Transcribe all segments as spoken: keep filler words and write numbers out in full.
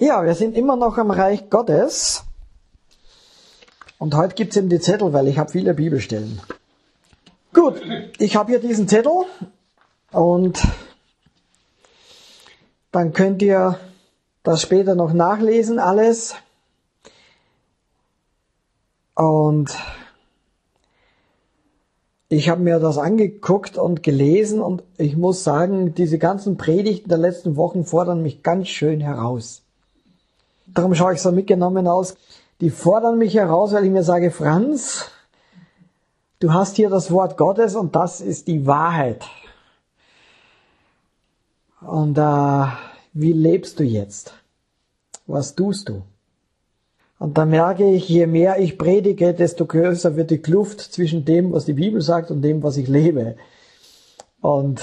Ja, wir sind immer noch am Reich Gottes. Und heute gibt's eben die Zettel, weil ich habe viele Bibelstellen. Gut, ich habe hier diesen Zettel und dann könnt ihr das später noch nachlesen, alles. Und ich habe mir das angeguckt und gelesen und ich muss sagen, diese ganzen Predigten der letzten Wochen fordern mich ganz schön heraus. Darum schaue ich so mitgenommen aus. Die fordern mich heraus, weil ich mir sage, Franz, du hast hier das Wort Gottes und das ist die Wahrheit. Und äh, wie lebst du jetzt? Was tust du? Und da merke ich, je mehr ich predige, desto größer wird die Kluft zwischen dem, was die Bibel sagt und dem, was ich lebe. Und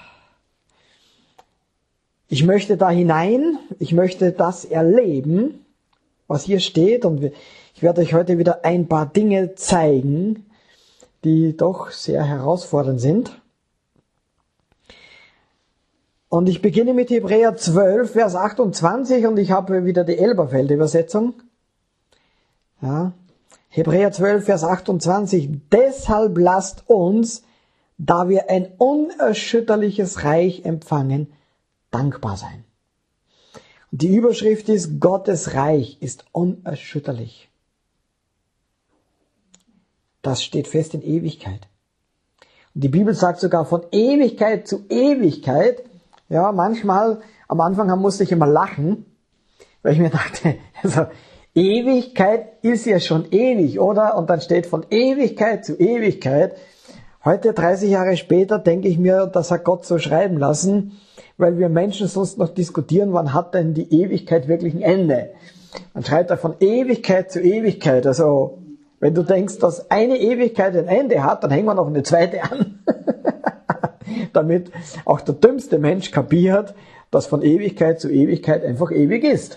ich möchte da hinein, ich möchte das erleben, was hier steht. Und ich werde euch heute wieder ein paar Dinge zeigen, die doch sehr herausfordernd sind. Und ich beginne mit Hebräer zwölf, Vers achtundzwanzig und ich habe wieder die Elberfelder-Übersetzung. Ja, Hebräer zwölf, Vers achtundzwanzig. Deshalb lasst uns, da wir ein unerschütterliches Reich empfangen, dankbar sein. Und die Überschrift ist, Gottes Reich ist unerschütterlich. Das steht fest in Ewigkeit. Und die Bibel sagt sogar von Ewigkeit zu Ewigkeit. Ja, manchmal, am Anfang musste ich immer lachen, weil ich mir dachte, also, Ewigkeit ist ja schon ewig, oder? Und dann steht von Ewigkeit zu Ewigkeit. Heute, dreißig Jahre später, denke ich mir, das hat Gott so schreiben lassen, weil wir Menschen sonst noch diskutieren, wann hat denn die Ewigkeit wirklich ein Ende? Man schreibt da von Ewigkeit zu Ewigkeit. Also, wenn du denkst, dass eine Ewigkeit ein Ende hat, dann hängen wir noch eine zweite an. Damit auch der dümmste Mensch kapiert, dass von Ewigkeit zu Ewigkeit einfach ewig ist.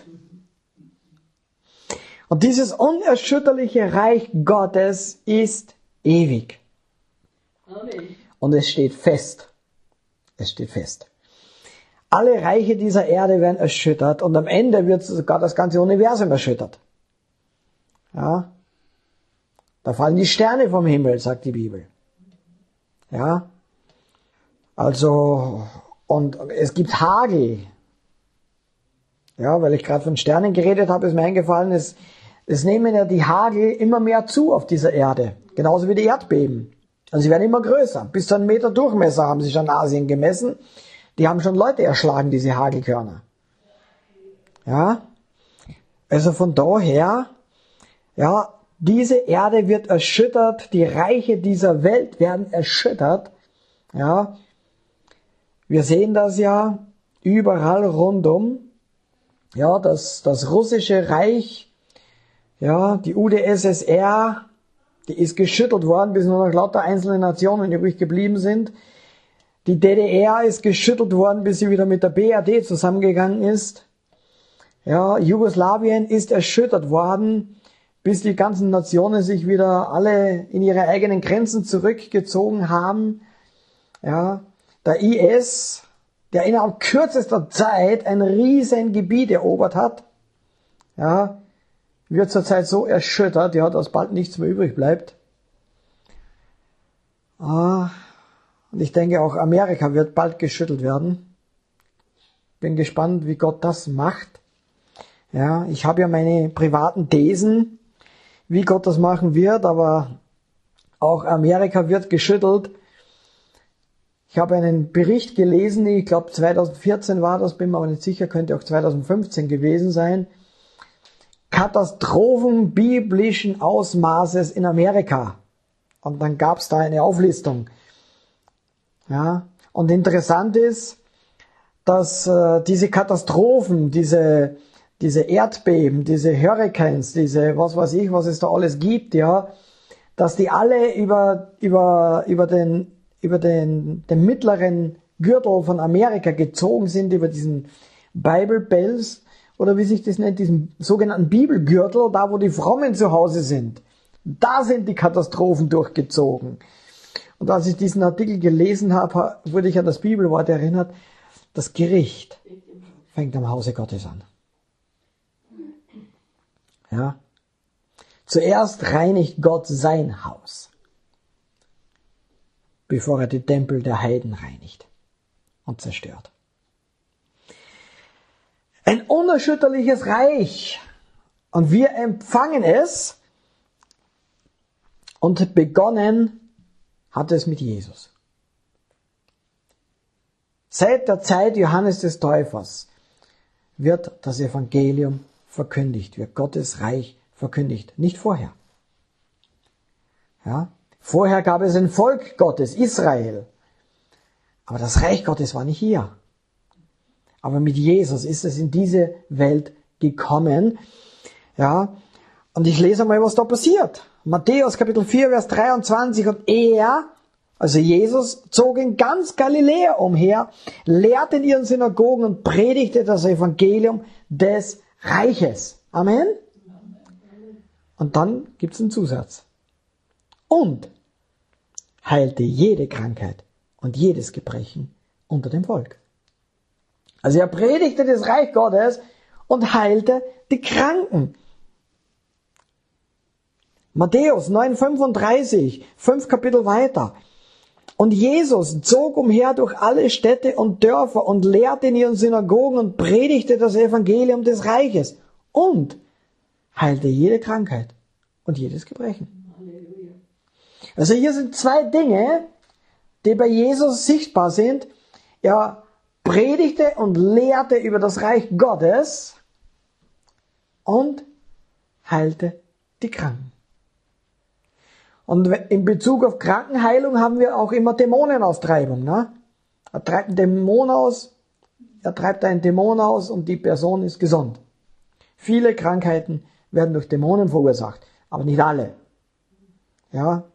Und dieses unerschütterliche Reich Gottes ist ewig. Amen. Und es steht fest. Es steht fest. Alle Reiche dieser Erde werden erschüttert und am Ende wird sogar das ganze Universum erschüttert. Ja. Da fallen die Sterne vom Himmel, sagt die Bibel. Ja. Also, und es gibt Hagel. Ja, weil ich gerade von Sternen geredet habe, ist mir eingefallen, es, es nehmen ja die Hagel immer mehr zu auf dieser Erde. Genauso wie die Erdbeben. Also sie werden immer größer. Bis zu einem Meter Durchmesser haben sie schon in Asien gemessen. Die haben schon Leute erschlagen, diese Hagelkörner. Ja. Also von daher, ja, diese Erde wird erschüttert, die Reiche dieser Welt werden erschüttert. Ja. Wir sehen das ja überall rundum. Ja, das, das russische Reich, ja, die U D S S R, die ist geschüttelt worden, bis nur noch lauter einzelne Nationen übrig geblieben sind. Die D D R ist geschüttelt worden, bis sie wieder mit der B R D zusammengegangen ist. Ja, Jugoslawien ist erschüttert worden, bis die ganzen Nationen sich wieder alle in ihre eigenen Grenzen zurückgezogen haben. Ja, der I S, der innerhalb kürzester Zeit ein riesen Gebiet erobert hat, ja, wird zurzeit so erschüttert, ja, dass bald nichts mehr übrig bleibt. Ah, und ich denke, auch Amerika wird bald geschüttelt werden. Bin gespannt, wie Gott das macht. Ja, ich habe ja meine privaten Thesen, wie Gott das machen wird, aber auch Amerika wird geschüttelt. Ich habe einen Bericht gelesen, ich glaube zweitausendvierzehn war das, bin mir aber nicht sicher, könnte auch zweitausendfünfzehn gewesen sein. Katastrophen biblischen Ausmaßes in Amerika. Und dann gab es da eine Auflistung. Ja, und interessant ist, dass äh, diese Katastrophen, diese, diese Erdbeben, diese Hurricanes, diese was weiß ich, was es da alles gibt, ja, dass die alle über, über, über den über den, den mittleren Gürtel von Amerika gezogen sind, über diesen Bible Belt, oder wie sich das nennt, diesen sogenannten Bibelgürtel, da wo die Frommen zu Hause sind. Da sind die Katastrophen durchgezogen. Und als ich diesen Artikel gelesen habe, wurde ich an das Bibelwort erinnert, das Gericht fängt am Hause Gottes an. Ja. Zuerst reinigt Gott sein Haus, bevor er die Tempel der Heiden reinigt und zerstört. Ein unerschütterliches Reich. Und wir empfangen es. Und begonnen hat es mit Jesus. Seit der Zeit Johannes des Täufers wird das Evangelium verkündigt, wird Gottes Reich verkündigt, nicht vorher. Ja? Vorher gab es ein Volk Gottes, Israel. Aber das Reich Gottes war nicht hier. Aber mit Jesus ist es in diese Welt gekommen. Ja, und ich lese mal, was da passiert. Matthäus Kapitel vier, Vers dreiundzwanzig. Und er, also Jesus, zog in ganz Galiläa umher, lehrte in ihren Synagogen und predigte das Evangelium des Reiches. Amen. Und dann gibt es einen Zusatz. Und heilte jede Krankheit und jedes Gebrechen unter dem Volk. Also er predigte das Reich Gottes und heilte die Kranken. Matthäus neun fünfunddreißig, fünf Kapitel weiter. Und Jesus zog umher durch alle Städte und Dörfer und lehrte in ihren Synagogen und predigte das Evangelium des Reiches und heilte jede Krankheit und jedes Gebrechen. Halleluja. Also hier sind zwei Dinge, die bei Jesus sichtbar sind. Er predigte und lehrte über das Reich Gottes und heilte die Kranken. Und in Bezug auf Krankenheilung haben wir auch immer Dämonenaustreibung. Ne? Er treibt einen Dämon aus, er treibt einen Dämon aus und die Person ist gesund. Viele Krankheiten werden durch Dämonen verursacht, aber nicht alle. Ja.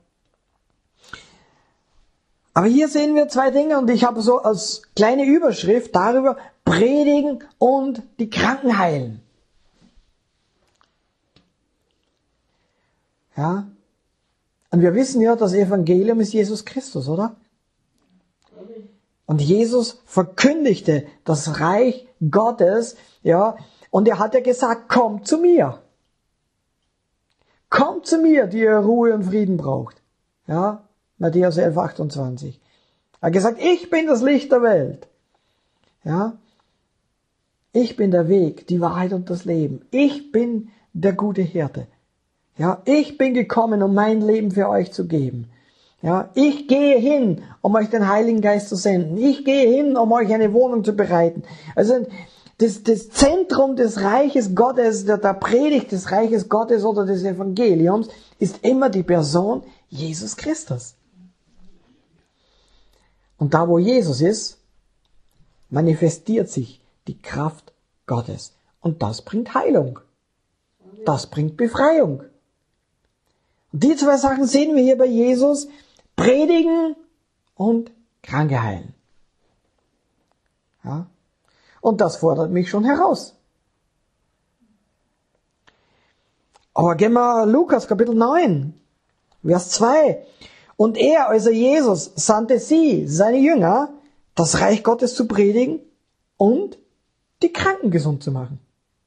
Aber hier sehen wir zwei Dinge und ich habe so als kleine Überschrift darüber predigen und die Kranken heilen. Ja. Und wir wissen ja, das Evangelium ist Jesus Christus, oder? Und Jesus verkündigte das Reich Gottes, ja, und er hat ja gesagt, kommt zu mir. Kommt zu mir, die ihr Ruhe und Frieden braucht. Ja, Matthäus elf achtundzwanzig. Er hat gesagt, ich bin das Licht der Welt. Ja, ich bin der Weg, die Wahrheit und das Leben. Ich bin der gute Hirte. Ja, ich bin gekommen, um mein Leben für euch zu geben. Ja, ich gehe hin, um euch den Heiligen Geist zu senden. Ich gehe hin, um euch eine Wohnung zu bereiten. Also das, das Zentrum des Reiches Gottes, der, der Predigt des Reiches Gottes oder des Evangeliums, ist immer die Person Jesus Christus. Und da, wo Jesus ist, manifestiert sich die Kraft Gottes. Und das bringt Heilung. Das bringt Befreiung. Und die zwei Sachen sehen wir hier bei Jesus. Predigen und Kranke heilen. Ja? Und das fordert mich schon heraus. Aber gehen wir Lukas Kapitel neun, Vers zwei. Und er, also Jesus, sandte sie, seine Jünger, das Reich Gottes zu predigen und die Kranken gesund zu machen.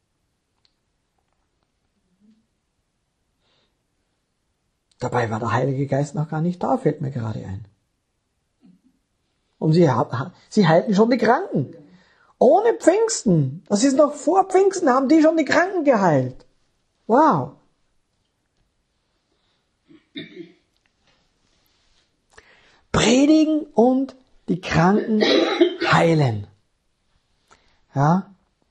Dabei war der Heilige Geist noch gar nicht da, fällt mir gerade ein. Und sie, sie heilten schon die Kranken. Ohne Pfingsten. Das ist noch vor Pfingsten, haben die schon die Kranken geheilt. Wow. Predigen und die Kranken heilen. Ja.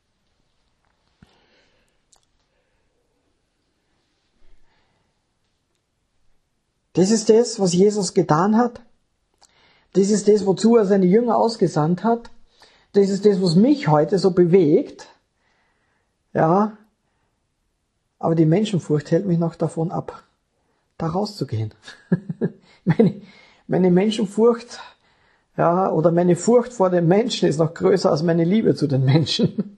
Das ist das, was Jesus getan hat. Das ist das, wozu er seine Jünger ausgesandt hat. Das ist das, was mich heute so bewegt. Ja. Aber die Menschenfurcht hält mich noch davon ab, da rauszugehen. meine, meine Menschenfurcht, ja, oder meine Furcht vor den Menschen ist noch größer als meine Liebe zu den Menschen.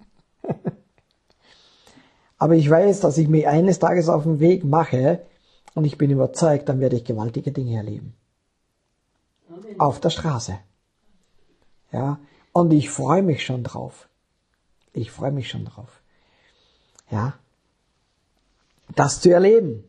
Aber ich weiß, dass ich mich eines Tages auf den Weg mache, und ich bin überzeugt, dann werde ich gewaltige Dinge erleben. Amen. Auf der Straße. Ja. Und ich freue mich schon drauf. Ich freue mich schon drauf. Ja. das zu erleben.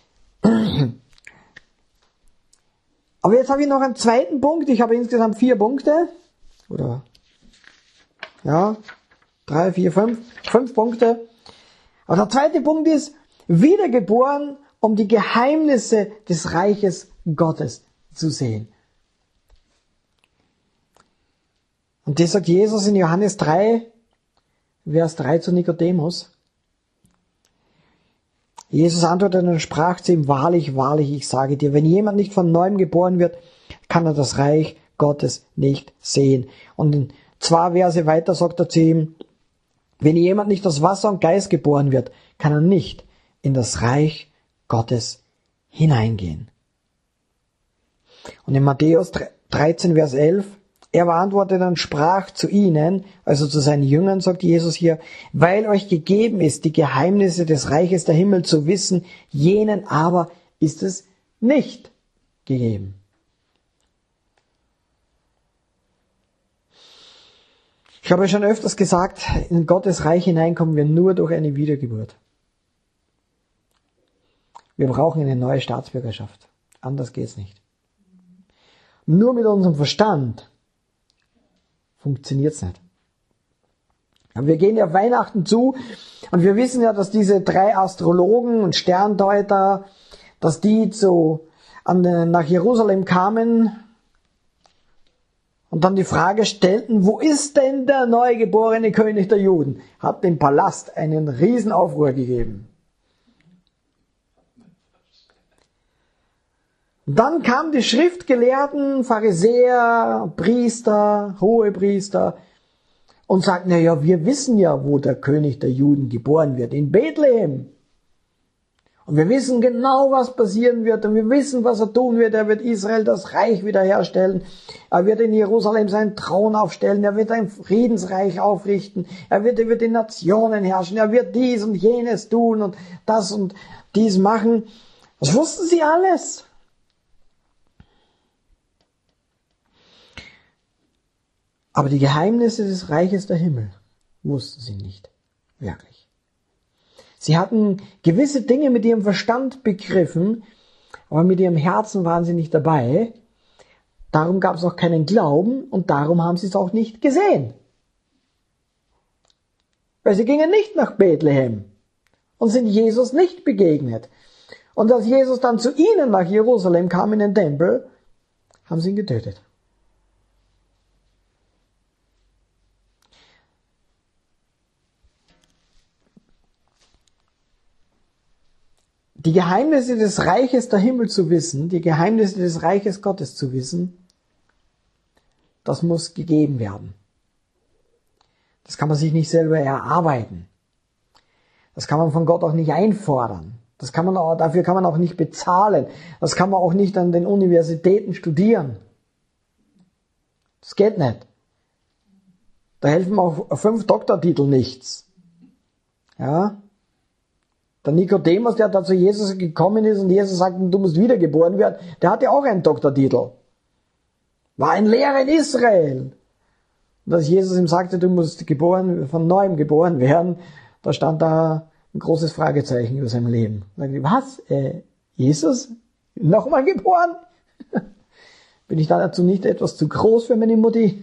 Aber jetzt habe ich noch einen zweiten Punkt. Ich habe insgesamt vier Punkte. Oder, ja, drei, vier, fünf, fünf Punkte. Aber der zweite Punkt ist, wiedergeboren, um die Geheimnisse des Reiches Gottes zu sehen. Und das sagt Jesus in Johannes drei, Vers drei zu Nikodemus. Jesus antwortete und sprach zu ihm, wahrlich, wahrlich, ich sage dir, wenn jemand nicht von neuem geboren wird, kann er das Reich Gottes nicht sehen. Und in zwei Verse weiter sagt er zu ihm, wenn jemand nicht aus Wasser und Geist geboren wird, kann er nicht in das Reich Gottes hineingehen. Und in Matthäus dreizehn, Vers elf, er beantwortete und sprach zu ihnen, also zu seinen Jüngern, sagt Jesus hier, weil euch gegeben ist, die Geheimnisse des Reiches der Himmel zu wissen, jenen aber ist es nicht gegeben. Ich habe schon öfters gesagt, in Gottes Reich hineinkommen wir nur durch eine Wiedergeburt. Wir brauchen eine neue Staatsbürgerschaft. Anders geht's nicht. Nur mit unserem Verstand funktioniert's nicht. Aber wir gehen ja Weihnachten zu und wir wissen ja, dass diese drei Astrologen und Sterndeuter, dass die zu, an, nach Jerusalem kamen und dann die Frage stellten, wo ist denn der neugeborene König der Juden? Hat dem Palast einen Riesenaufruhr gegeben. Dann kamen die Schriftgelehrten, Pharisäer, Priester, Hohepriester und sagten, na ja, wir wissen ja, wo der König der Juden geboren wird, in Bethlehem. Und wir wissen genau, was passieren wird und wir wissen, was er tun wird. Er wird Israel das Reich wiederherstellen. Er wird in Jerusalem seinen Thron aufstellen. Er wird ein Friedensreich aufrichten. Er wird über die Nationen herrschen. Er wird dies und jenes tun und das und dies machen. Das wussten sie alles. Aber die Geheimnisse des Reiches der Himmel wussten sie nicht wirklich. Sie hatten gewisse Dinge mit ihrem Verstand begriffen, aber mit ihrem Herzen waren sie nicht dabei. Darum gab es auch keinen Glauben und darum haben sie es auch nicht gesehen. Weil sie gingen nicht nach Bethlehem und sind Jesus nicht begegnet. Und als Jesus dann zu ihnen nach Jerusalem kam in den Tempel, haben sie ihn getötet. Die Geheimnisse des Reiches der Himmel zu wissen, die Geheimnisse des Reiches Gottes zu wissen, das muss gegeben werden. Das kann man sich nicht selber erarbeiten. Das kann man von Gott auch nicht einfordern. Das kann man auch, dafür kann man auch nicht bezahlen. Das kann man auch nicht an den Universitäten studieren. Das geht nicht. Da helfen auch fünf Doktortitel nichts. Ja? Der Nikodemus, der da zu Jesus gekommen ist und Jesus sagt, du musst wiedergeboren werden, der hatte auch einen Doktortitel. War ein Lehrer in Israel. Und als Jesus ihm sagte, du musst geboren, von neuem geboren werden, da stand da ein großes Fragezeichen über seinem Leben. Da sagte ich, was? Äh, Jesus? Nochmal geboren? Bin ich da dazu nicht etwas zu groß für meine Mutti?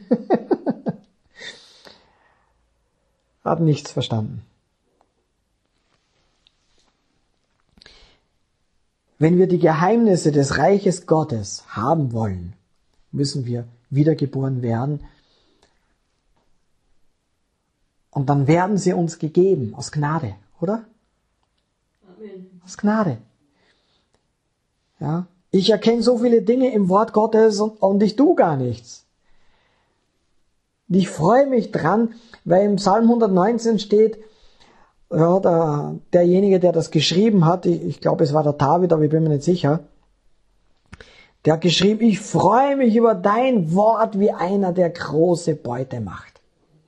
Hat nichts verstanden. Wenn wir die Geheimnisse des Reiches Gottes haben wollen, müssen wir wiedergeboren werden. Und dann werden sie uns gegeben, aus Gnade, oder? Amen. Aus Gnade. Ja, ich erkenne so viele Dinge im Wort Gottes und, und ich tue gar nichts. Und ich freue mich dran, weil im Psalm hundertneunzehn steht, ja, der, derjenige, der das geschrieben hat, ich, ich glaube, es war der David, aber ich bin mir nicht sicher, der hat geschrieben, ich freue mich über dein Wort wie einer, der große Beute macht.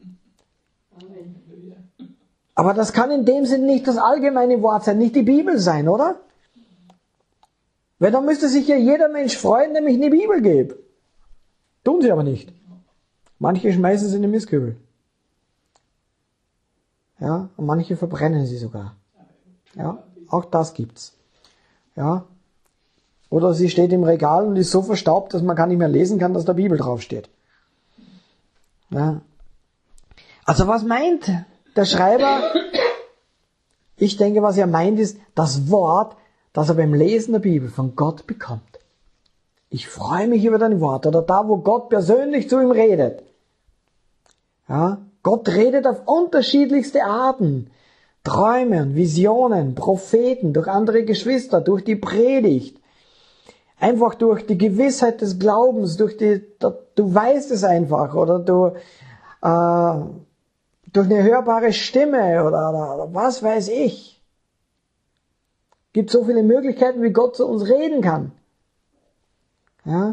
Amen. Aber das kann in dem Sinn nicht das allgemeine Wort sein, nicht die Bibel sein, oder? Weil dann müsste sich ja jeder Mensch freuen, dem ich eine Bibel gebe. Tun sie aber nicht. Manche schmeißen sie in den Mistkübel. Ja, und manche verbrennen sie sogar. Ja, Auch das gibt's. Ja. Oder sie steht im Regal und ist so verstaubt, dass man gar nicht mehr lesen kann, dass da Bibel draufsteht. Ja. Also was meint der Schreiber? Ich denke, was er meint, ist das Wort, das er beim Lesen der Bibel von Gott bekommt. Ich freue mich über dein Wort. Oder da, wo Gott persönlich zu ihm redet. Ja, Gott redet auf unterschiedlichste Arten. Träume und Visionen, Propheten, durch andere Geschwister, durch die Predigt. Einfach durch die Gewissheit des Glaubens, durch die, du weißt es einfach, oder du, äh, durch eine hörbare Stimme, oder, oder, oder was weiß ich. Es gibt so viele Möglichkeiten, wie Gott zu uns reden kann. Ja.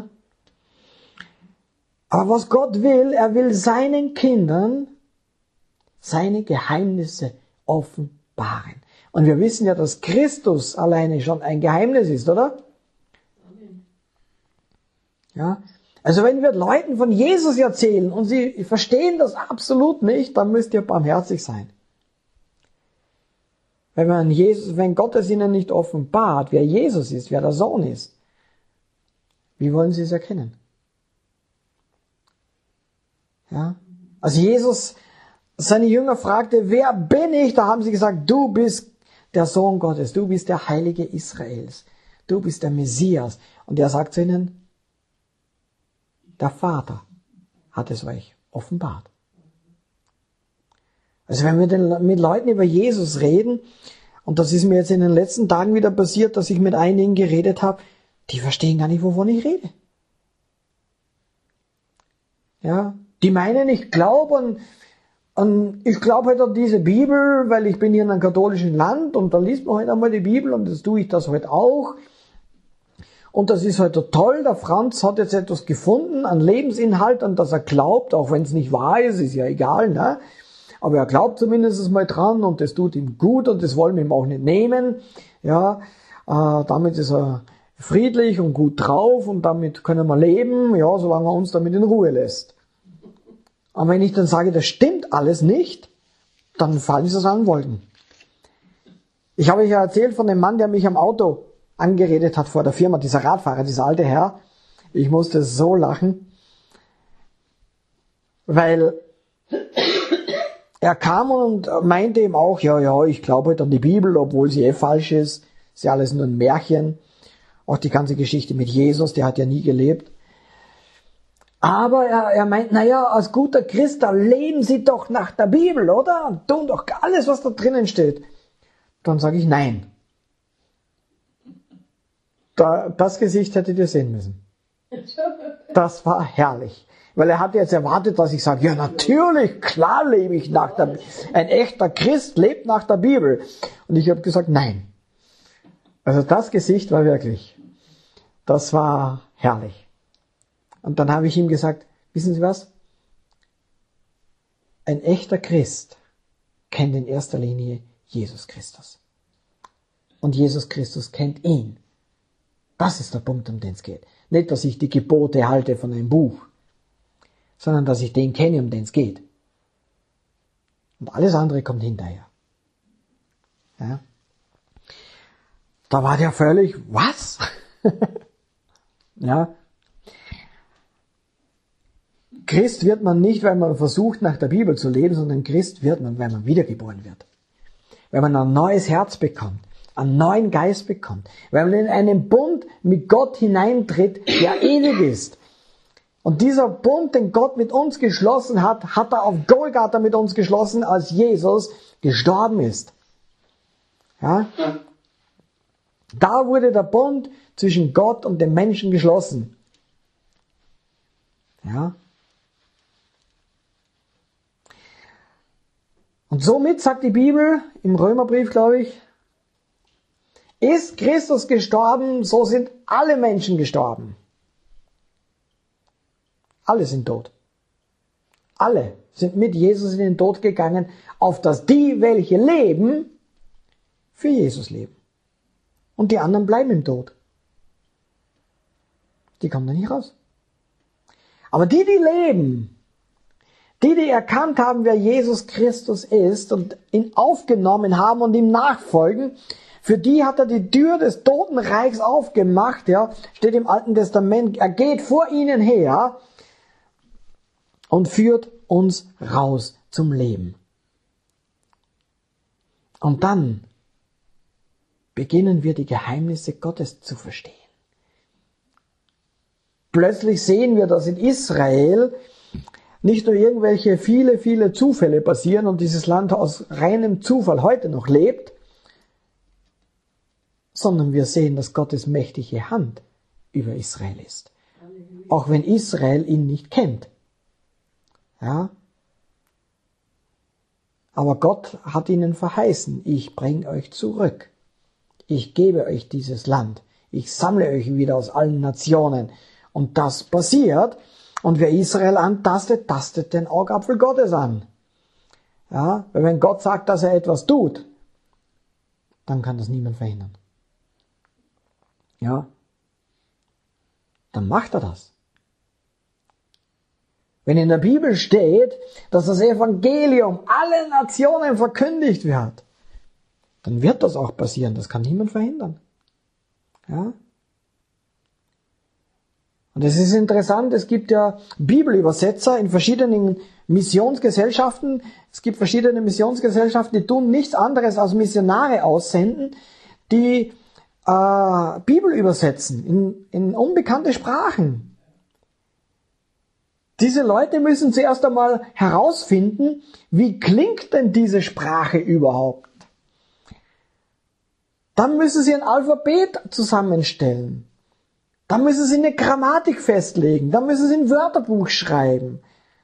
Aber was Gott will, er will seinen Kindern seine Geheimnisse offenbaren. Und wir wissen ja, dass Christus alleine schon ein Geheimnis ist, oder? Ja. Also wenn wir Leuten von Jesus erzählen und sie verstehen das absolut nicht, dann müsst ihr barmherzig sein. Wenn man Jesus, wenn Gott es ihnen nicht offenbart, wer Jesus ist, wer der Sohn ist, wie wollen sie es erkennen? Ja. Als Jesus seine Jünger fragte, wer bin ich? Da haben sie gesagt, du bist der Sohn Gottes, du bist der Heilige Israels, du bist der Messias. Und er sagt zu ihnen, der Vater hat es euch offenbart. Also wenn wir den, mit Leuten über Jesus reden, und das ist mir jetzt in den letzten Tagen wieder passiert, dass ich mit einigen geredet habe, die verstehen gar nicht, wovon ich rede. Ja, die meinen, ich glaube und, und ich glaube halt an diese Bibel, weil ich bin hier in einem katholischen Land und da liest man halt einmal die Bibel und das tue ich das halt auch. Und das ist halt toll, der Franz hat jetzt etwas gefunden an Lebensinhalt, an das er glaubt, auch wenn es nicht wahr ist, ist ja egal, ne? Aber er glaubt zumindest mal dran und das tut ihm gut und das wollen wir ihm auch nicht nehmen. Ja, äh, damit ist er friedlich und gut drauf und damit können wir leben, ja, solange er uns damit in Ruhe lässt. Aber wenn ich dann sage, das stimmt alles nicht, dann fallen sie es an Wolken. Ich habe euch ja erzählt von dem Mann, der mich am Auto angeredet hat vor der Firma, dieser Radfahrer, dieser alte Herr. Ich musste so lachen, weil er kam und meinte ihm auch, ja, ja, ich glaube halt an die Bibel, obwohl sie eh falsch ist. Ist ja alles nur ein Märchen. Auch die ganze Geschichte mit Jesus, der hat ja nie gelebt. Aber er, er meint, naja, als guter Christ, da leben sie doch nach der Bibel, oder? Und tun doch alles, was da drinnen steht. Dann sage ich, nein. Da, das Gesicht hättet ihr sehen müssen. Das war herrlich. Weil er hatte jetzt erwartet, dass ich sage, ja natürlich, klar lebe ich nach der Bibel. Ein echter Christ lebt nach der Bibel. Und ich habe gesagt, nein. Also das Gesicht war wirklich, das war herrlich. Und dann habe ich ihm gesagt, wissen Sie was? Ein echter Christ kennt in erster Linie Jesus Christus. Und Jesus Christus kennt ihn. Das ist der Punkt, um den es geht. Nicht, dass ich die Gebote halte von einem Buch, sondern dass ich den kenne, um den es geht. Und alles andere kommt hinterher. Ja. Da war der völlig, was? Ja. Christ wird man nicht, weil man versucht, nach der Bibel zu leben, sondern Christ wird man, weil man wiedergeboren wird. Weil man ein neues Herz bekommt, einen neuen Geist bekommt, weil man in einen Bund mit Gott hineintritt, der ewig ist. Und dieser Bund, den Gott mit uns geschlossen hat, hat er auf Golgatha mit uns geschlossen, als Jesus gestorben ist. Ja? Da wurde der Bund zwischen Gott und dem Menschen geschlossen. Ja? Und somit sagt die Bibel im Römerbrief, glaube ich, ist Christus gestorben, so sind alle Menschen gestorben. Alle sind tot. Alle sind mit Jesus in den Tod gegangen, auf dass die, welche leben, für Jesus leben. Und die anderen bleiben im Tod. Die kommen da nicht raus. Aber die, die leben, Die, die erkannt haben, wer Jesus Christus ist und ihn aufgenommen haben und ihm nachfolgen, für die hat er die Tür des Totenreichs aufgemacht, ja, steht im Alten Testament. Er geht vor ihnen her und führt uns raus zum Leben. Und dann beginnen wir die Geheimnisse Gottes zu verstehen. Plötzlich sehen wir, dass in Israel nicht nur irgendwelche viele, viele Zufälle passieren und dieses Land aus reinem Zufall heute noch lebt, sondern wir sehen, dass Gottes mächtige Hand über Israel ist. Auch wenn Israel ihn nicht kennt. Ja? Aber Gott hat ihnen verheißen, ich bringe euch zurück. Ich gebe euch dieses Land. Ich sammle euch wieder aus allen Nationen. Und das passiert. Und wer Israel antastet, tastet den Augapfel Gottes an. Ja, weil wenn Gott sagt, dass er etwas tut, dann kann das niemand verhindern. Ja, dann macht er das. Wenn in der Bibel steht, dass das Evangelium allen Nationen verkündigt wird, dann wird das auch passieren. Das kann niemand verhindern. Ja. Und es ist interessant, es gibt ja Bibelübersetzer in verschiedenen Missionsgesellschaften. Es gibt verschiedene Missionsgesellschaften, die tun nichts anderes als Missionare aussenden, die äh, Bibel übersetzen in, in unbekannte Sprachen. Diese Leute müssen zuerst einmal herausfinden, wie klingt denn diese Sprache überhaupt? Dann müssen sie ein Alphabet zusammenstellen. Dann müssen sie eine Grammatik festlegen. Dann müssen sie ein Wörterbuch schreiben.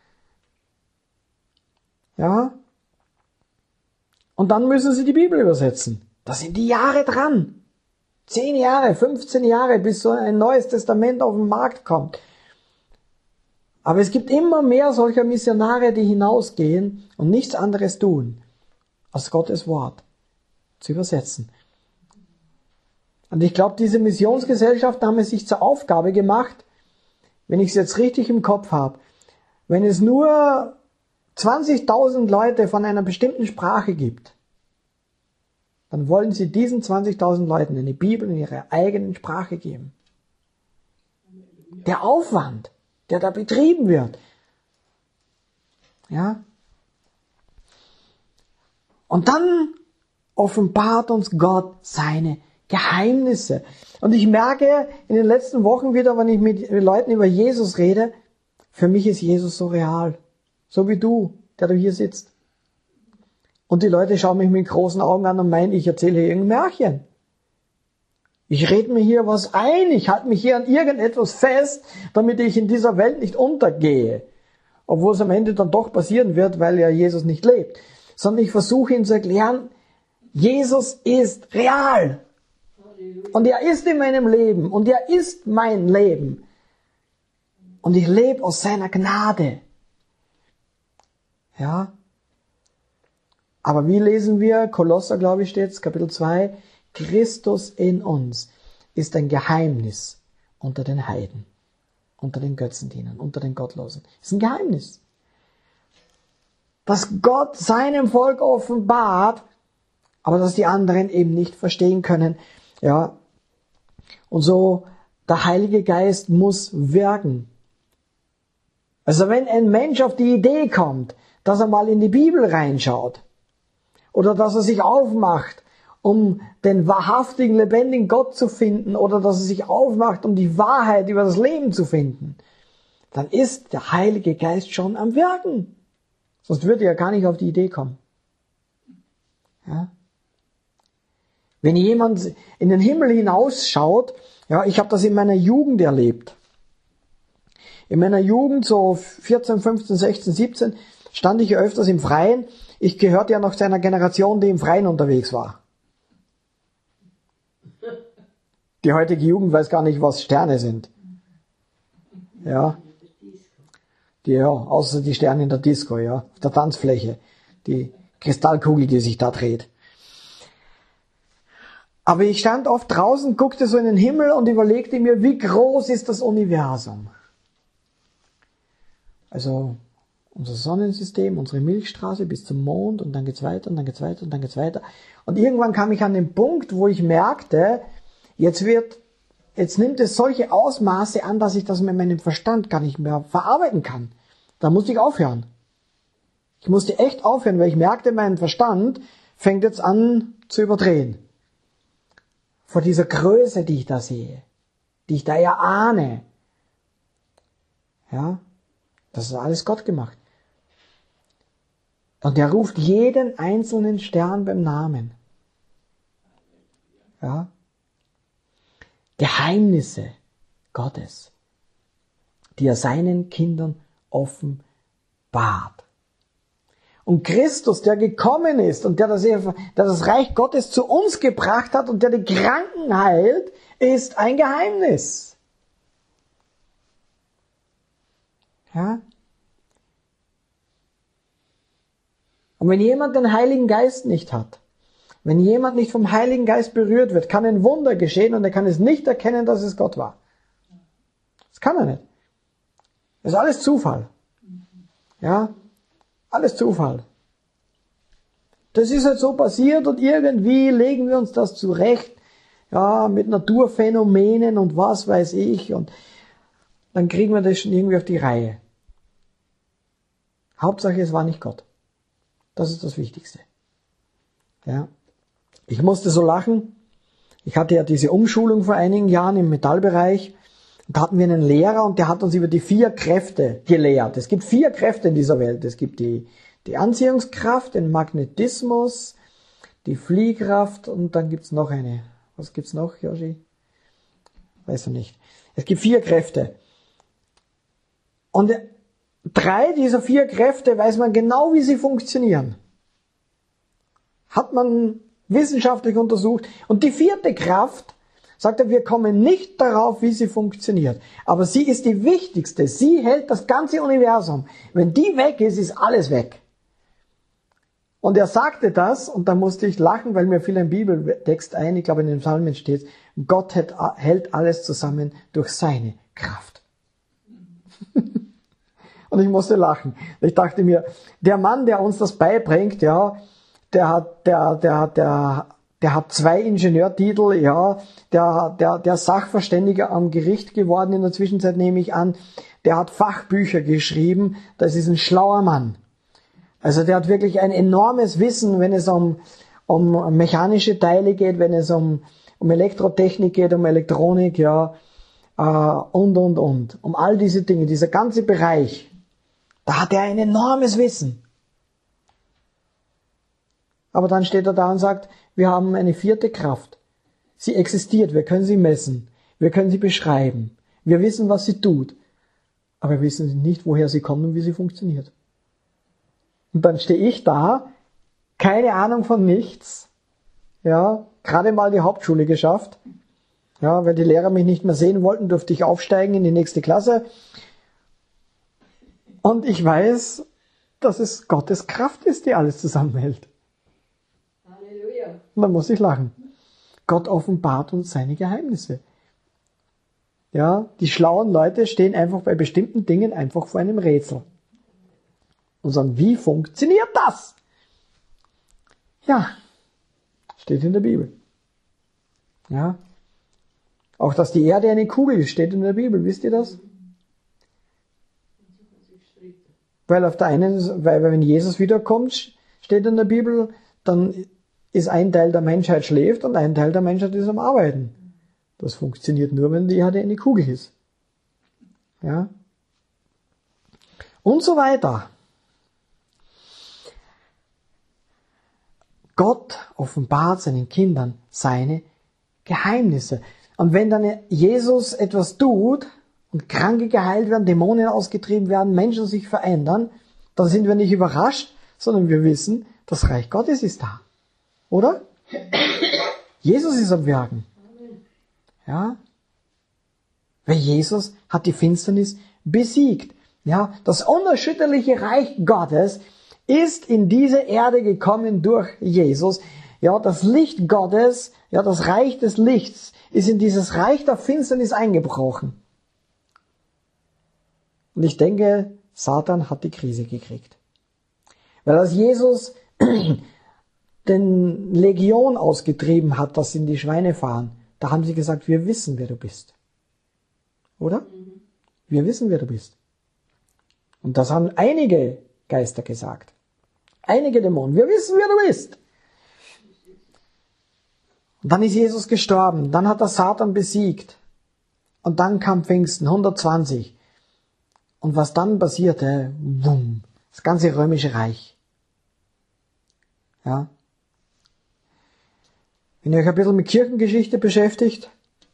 Ja? Und dann müssen sie die Bibel übersetzen. Da sind die Jahre dran. Zehn Jahre, fünfzehn Jahre, bis so ein neues Testament auf den Markt kommt. Aber es gibt immer mehr solcher Missionare, die hinausgehen und nichts anderes tun, als Gottes Wort zu übersetzen. Und ich glaube, diese Missionsgesellschaften haben es sich zur Aufgabe gemacht, wenn ich es jetzt richtig im Kopf habe, wenn es nur zwanzigtausend Leute von einer bestimmten Sprache gibt, dann wollen sie diesen zwanzigtausend Leuten eine Bibel in ihrer eigenen Sprache geben. Der Aufwand, der da betrieben wird. Ja? Und dann offenbart uns Gott seine Geheimnisse. Und ich merke in den letzten Wochen wieder, wenn ich mit Leuten über Jesus rede, für mich ist Jesus so real. So wie du, der du hier sitzt. Und die Leute schauen mich mit großen Augen an und meinen, ich erzähle hier irgendein Märchen. Ich rede mir hier was ein, ich halte mich hier an irgendetwas fest, damit ich in dieser Welt nicht untergehe. Obwohl es am Ende dann doch passieren wird, weil ja Jesus nicht lebt. Sondern ich versuche ihm zu erklären, Jesus ist real. Und er ist in meinem Leben. Und er ist mein Leben. Und ich lebe aus seiner Gnade. Ja. Aber wie lesen wir? Kolosser, glaube ich, steht es, Kapitel zwei. Christus in uns ist ein Geheimnis unter den Heiden, unter den Götzendienern, unter den Gottlosen. Ist ein Geheimnis. Dass Gott seinem Volk offenbart, aber dass die anderen eben nicht verstehen können. Ja. Und so, der Heilige Geist muss wirken. Also wenn ein Mensch auf die Idee kommt, dass er mal in die Bibel reinschaut, oder dass er sich aufmacht, um den wahrhaftigen, lebendigen Gott zu finden, oder dass er sich aufmacht, um die Wahrheit über das Leben zu finden, dann ist der Heilige Geist schon am Wirken. Sonst würde er gar nicht auf die Idee kommen. Ja? Wenn jemand in den Himmel hinausschaut, ja, ich habe das in meiner Jugend erlebt. In meiner Jugend, so vierzehn, fünfzehn, sechzehn, siebzehn, stand ich ja öfters im Freien. Ich gehörte ja noch zu einer Generation, die im Freien unterwegs war. Die heutige Jugend weiß gar nicht, was Sterne sind. Ja. Die, ja, außer die Sterne in der Disco, ja, auf der Tanzfläche. Die Kristallkugel, die sich da dreht. Aber ich stand oft draußen, guckte so in den Himmel und überlegte mir, wie groß ist das Universum? Also unser Sonnensystem, unsere Milchstraße bis zum Mond und dann geht's weiter und dann geht's weiter und dann geht's weiter. Und irgendwann kam ich an den Punkt, wo ich merkte, jetzt wird, jetzt nimmt es solche Ausmaße an, dass ich das mit meinem Verstand gar nicht mehr verarbeiten kann. Da musste ich aufhören. Ich musste echt aufhören, weil ich merkte, mein Verstand fängt jetzt an zu überdrehen. Vor dieser Größe, die ich da sehe, die ich da ja ahne. Ja, das ist alles Gott gemacht. Und er ruft jeden einzelnen Stern beim Namen. Ja. Geheimnisse Gottes, die er seinen Kindern offenbart. Und Christus, der gekommen ist und der das, der das Reich Gottes zu uns gebracht hat und der die Kranken heilt, ist ein Geheimnis. Ja? Und wenn jemand den Heiligen Geist nicht hat, wenn jemand nicht vom Heiligen Geist berührt wird, kann ein Wunder geschehen und er kann es nicht erkennen, dass es Gott war. Das kann er nicht. Das ist alles Zufall. Ja? Alles Zufall. Das ist halt so passiert und irgendwie legen wir uns das zurecht, ja, mit Naturphänomenen und was weiß ich, und dann kriegen wir das schon irgendwie auf die Reihe. Hauptsache, es war nicht Gott. Das ist das Wichtigste. Ja. Ich musste so lachen. Ich hatte ja diese Umschulung vor einigen Jahren im Metallbereich. Da hatten wir einen Lehrer und der hat uns über die vier Kräfte gelehrt. Es gibt vier Kräfte in dieser Welt. Es gibt die, die Anziehungskraft, den Magnetismus, die Fliehkraft und dann gibt's noch eine. Was gibt's noch, Joshi? Weißt du nicht. Es gibt vier Kräfte. Und drei dieser vier Kräfte weiß man genau, wie sie funktionieren. Hat man wissenschaftlich untersucht. Und die vierte Kraft, sagt er, wir kommen nicht darauf, wie sie funktioniert. Aber sie ist die wichtigste. Sie hält das ganze Universum. Wenn die weg ist, ist alles weg. Und er sagte das, und da musste ich lachen, weil mir fiel ein Bibeltext ein, ich glaube in den Psalmen steht, Gott hält alles zusammen durch seine Kraft. Und ich musste lachen. Ich dachte mir, der Mann, der uns das beibringt, ja, der hat, der, der, der, der hat zwei Ingenieurtitel, ja, der, der, der Sachverständiger am Gericht geworden in der Zwischenzeit, nehme ich an, der hat Fachbücher geschrieben, das ist ein schlauer Mann. Also der hat wirklich ein enormes Wissen, wenn es um, um mechanische Teile geht, wenn es um, um Elektrotechnik geht, um Elektronik, ja, äh, und, und, und. Um all diese Dinge, dieser ganze Bereich, da hat er ein enormes Wissen. Aber dann steht er da und sagt, wir haben eine vierte Kraft. Sie existiert, wir können sie messen, wir können sie beschreiben, wir wissen, was sie tut, aber wir wissen nicht, woher sie kommt und wie sie funktioniert. Und dann stehe ich da, keine Ahnung von nichts, ja, gerade mal die Hauptschule geschafft, ja, weil die Lehrer mich nicht mehr sehen wollten, durfte ich aufsteigen in die nächste Klasse. Und ich weiß, dass es Gottes Kraft ist, die alles zusammenhält. Halleluja. Und dann muss ich lachen. Gott offenbart uns seine Geheimnisse. Ja, die schlauen Leute stehen einfach bei bestimmten Dingen einfach vor einem Rätsel. Und sagen, wie funktioniert das? Ja, steht in der Bibel. Ja. Auch, dass die Erde eine Kugel ist, steht in der Bibel. Wisst ihr das? Weil auf der einen, weil wenn Jesus wiederkommt, steht in der Bibel, dann ist ein Teil der Menschheit schläft und ein Teil der Menschheit ist am Arbeiten. Das funktioniert nur, wenn die Erde eine Kugel ist. Ja. Und so weiter. Gott offenbart seinen Kindern seine Geheimnisse. Und wenn dann Jesus etwas tut und Kranke geheilt werden, Dämonen ausgetrieben werden, Menschen sich verändern, dann sind wir nicht überrascht, sondern wir wissen, das Reich Gottes ist da. Oder? Jesus ist am Wirken. Ja? Weil Jesus hat die Finsternis besiegt. Ja? Das unerschütterliche Reich Gottes ist in diese Erde gekommen durch Jesus. Ja, das Licht Gottes, ja, das Reich des Lichts ist in dieses Reich der Finsternis eingebrochen. Und ich denke, Satan hat die Krise gekriegt. Weil als Jesus den Legion ausgetrieben hat, dass sie in die Schweine fahren, da haben sie gesagt, wir wissen, wer du bist. Oder? Mhm. Wir wissen, wer du bist. Und das haben einige Geister gesagt. Einige Dämonen. Wir wissen, wer du bist. Und dann ist Jesus gestorben. Dann hat er Satan besiegt. Und dann kam Pfingsten, hundertzwanzig. Und was dann passierte, wumm, das ganze römische Reich. Ja. Wenn ihr euch ein bisschen mit Kirchengeschichte beschäftigt,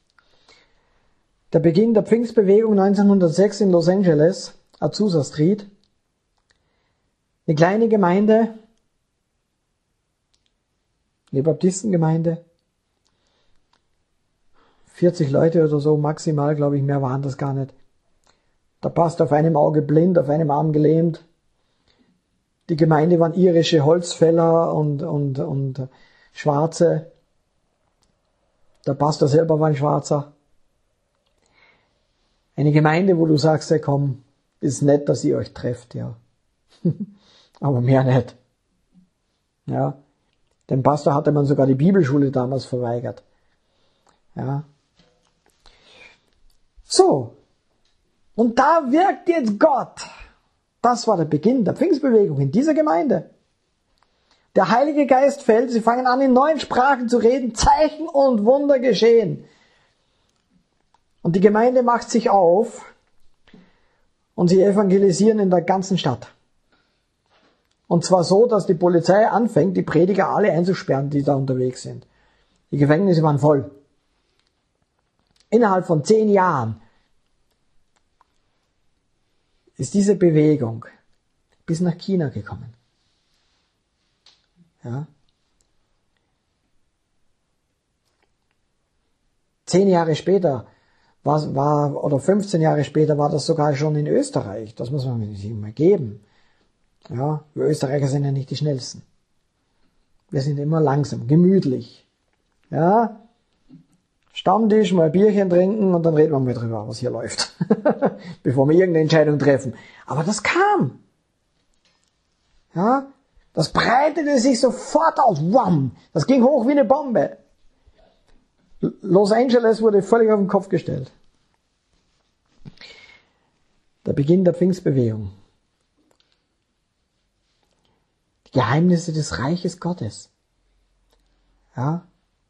der Beginn der Pfingstbewegung neunzehnhundertsechs in Los Angeles, Azusa Street, eine kleine Gemeinde, eine Baptistengemeinde, vierzig Leute oder so maximal, glaube ich, mehr waren das gar nicht. Der Pastor auf einem Auge blind, auf einem Arm gelähmt. Die Gemeinde waren irische Holzfäller und, und, und Schwarze. Der Pastor selber war ein Schwarzer. Eine Gemeinde, wo du sagst, hey, komm, ist nett, dass ihr euch trefft, ja. Aber mehr nicht. Ja. Dem Pastor hatte man sogar die Bibelschule damals verweigert. Ja. So. Und da wirkt jetzt Gott. Das war der Beginn der Pfingstbewegung in dieser Gemeinde. Der Heilige Geist fällt, sie fangen an, in neuen Sprachen zu reden, Zeichen und Wunder geschehen. Und die Gemeinde macht sich auf und sie evangelisieren in der ganzen Stadt. Und zwar so, dass die Polizei anfängt, die Prediger alle einzusperren, die da unterwegs sind. Die Gefängnisse waren voll. Innerhalb von zehn Jahren ist diese Bewegung bis nach China gekommen. Ja. Zehn Jahre später war, war, oder fünfzehn Jahre später war das sogar schon in Österreich. Das muss man sich mal geben. Ja, wir Österreicher sind ja nicht die Schnellsten. Wir sind immer langsam, gemütlich. Ja, Stammtisch, mal ein Bierchen trinken und dann reden wir mal drüber, was hier läuft. Bevor wir irgendeine Entscheidung treffen. Aber das kam. Ja, das breitete sich sofort aus. Wham! Das ging hoch wie eine Bombe. Los Angeles wurde völlig auf den Kopf gestellt. Der Beginn der Pfingstbewegung. Die Geheimnisse des Reiches Gottes. Ja.